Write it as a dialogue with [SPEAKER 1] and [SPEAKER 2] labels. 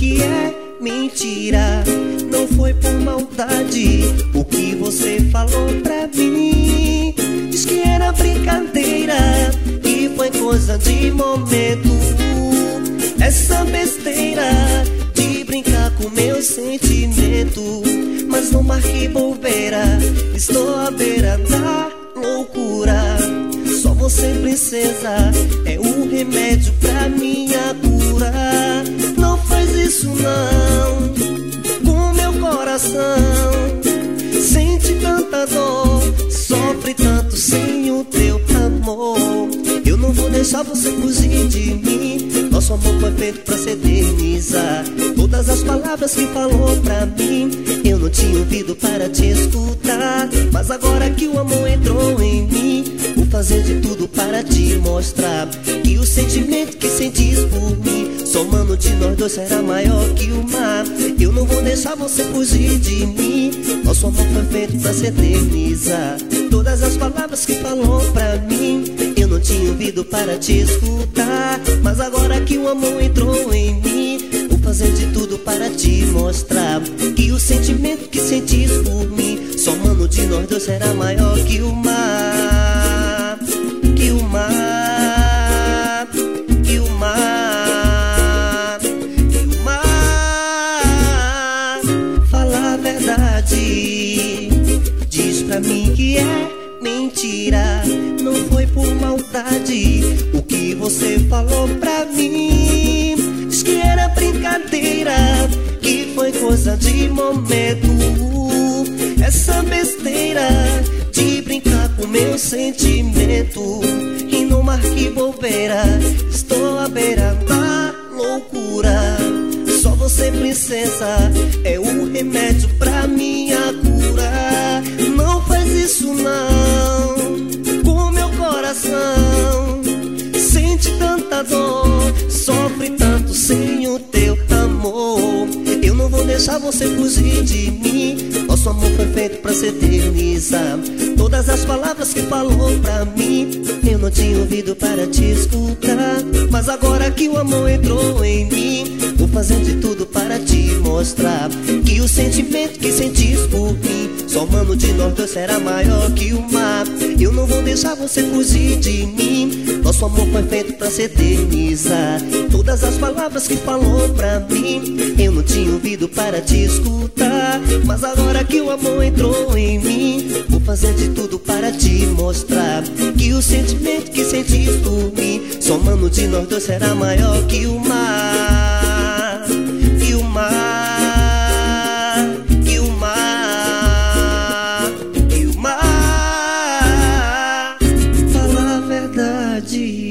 [SPEAKER 1] que é mentira. Não foi por maldade o que você falou pra mim. Diz que era brincadeira e foi coisa de momento. Essa besteira de brincar com meu sentimento. Mas não marque bobeira, estou à beira da loucura. Só você, princesa, é o remédio pra minha cura. Não faz isso não, com meu coração. Sente tanta dor, sofre tanto sem o teu amor. Eu não vou deixar você fugir de mim. Nosso amor foi feito pra se eternizar. Todas as palavras que falou pra mim, eu não tinha ouvido para te escutar. Mas agora que o amor entrou em mim, vou fazer de tudo para te mostrar que o sentimento que sentis por mim, somando de nós dois, será maior que o mar. Eu não vou deixar você fugir de mim. Nosso amor foi feito pra se eternizar. Todas as palavras que falou pra mim, eu não tinha ouvido para te escutar. Mas agora que o amor entrou em mim, vou fazer de tudo para te mostrar que o sentimento que sentis por mim, somando de nós dois, será maior que o mar. Que o mar, que o mar, que o mar. Fala a verdade, diz pra mim que é mentira. Não foi por maldade o que você falou pra mim. Diz que era brincadeira, que foi coisa de momento. Essa besteira de brincar com meu sentimento. E não marque bobeira, estou à beira da loucura. Só você, princesa, é o remédio pra minha cura. Não faz isso não, com meu coração. Sente tanta dor, sofre tanto sem o teu amor. Eu não vou deixar você fugir de mim. Nosso amor foi feito pra se eternizar. Todas as palavras que falou pra mim, eu não tinha ouvido para te escutar. Mas agora que o amor entrou em mim, vou fazer de tudo para te mostrar que o sentimento que sentis por mim, somando de nós dois, será maior que o mar. Eu não vou deixar você fugir de mim. Nosso amor foi feito pra se eternizar. Todas as palavras que falou pra mim, eu não tinha ouvido para te escutar. Mas agora que o amor entrou em mim, vou fazer de tudo para te mostrar que o sentimento que sentis por mim, somando de nós dois, será maior que o mar. Que o mar, que o mar, que o mar. Fala a verdade.